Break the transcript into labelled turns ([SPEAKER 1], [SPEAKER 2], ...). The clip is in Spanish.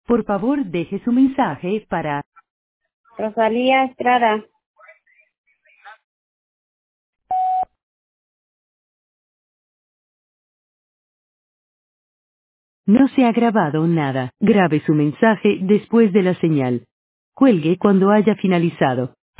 [SPEAKER 1] Por favor, deje su mensaje para...
[SPEAKER 2] Rosalía Estrada.
[SPEAKER 1] No se ha grabado nada. Grabe su mensaje después de la señal. Cuelgue cuando haya finalizado.